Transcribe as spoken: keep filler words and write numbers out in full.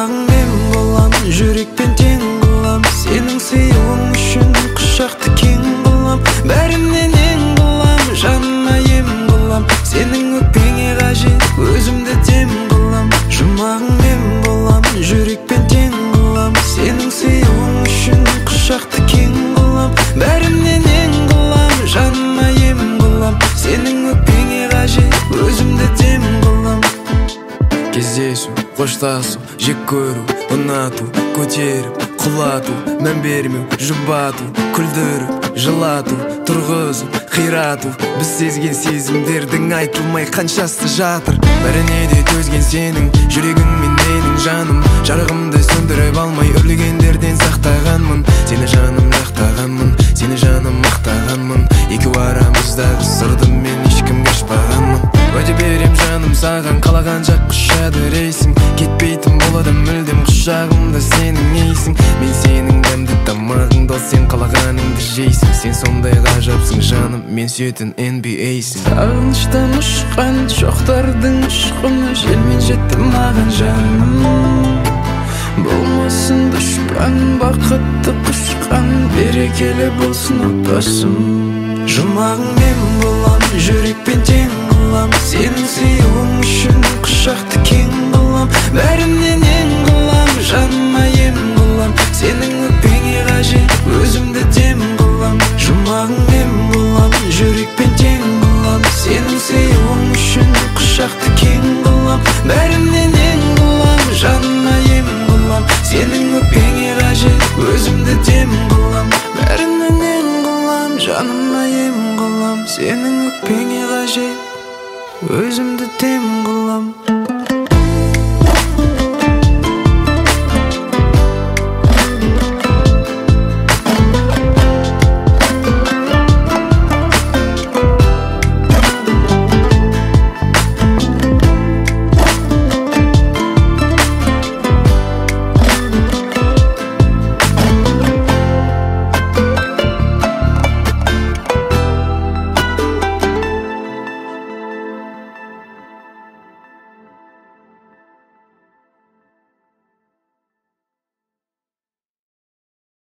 Жұмағың мен болам, жүрекпен тең қылам. Сенің сыйлығың үшін құшақты кең қылам. Бәрімнен ең қылам, жаныма ем қылам. Сенің өкпеңе қажет, өзімді дем қылам. Жұмағың мен болам, жүрекпен тең қылам. Сенің сыйлығың үшін құшақты кең қылам. Бәрімнен ең қылам, жаныма ем қылам. Сенің өкпеңе қажет, өзімді дем қылам. Кездесу, қоштасу, жек көру, ұнату, көтеріп, құлату, мән бермеу, жұбату, күлдіріп, жылату, тұрғызып, қирату. Біз сезген сезімдердің айтылмай қаншасы жатыр. Бәріне де төзген сенің жүрегің мен менің жаным. Жарығымды сөндіріп алмай үрлегендерден сақтағанмын. Сені жаным жақтағанмын, сені жаным мақтағанмын. Екеу арамыздағы сырды мен ешкімге ашпағанмын. Уәде берем жаным саған, қалаған жақ құшады рейсің. Кетпейтін болады мүлдем құшағымда сенің ейсің. Мен сенің дәмді тамағыңды, ал сен қалағаныңды жейсің. Сен сондай ғажапсың жаным, мен сүйетін эн би эйсің. Сағыныштан ұшқан шоқтардың ұшқыны желмен жетті маған жаным. Болмасын дұшпан, бақытты құшқан, берекелі болсын отбасым. Жұмағың мен болам, жүрекпен тең қылам. Сенің сыйлығың үшін құшақты кең қылам. Бәрімнен ең қылам, жаныма ем қылам. Сенің өкпеңе қажет, өзімді дем қылам. Жұмағың мен болам, жүрекпен тең қылам. Сенің сыйлығың үшін құшақты кең қылам. Бәрімнен ең қылам, жаныма ем қылам. Сенің өкпеңе қажет, өзімді дем қылам. Бәрінен ең қылам, жаныма ем қылам. Сенің өкпеңе қажет, өзімді дем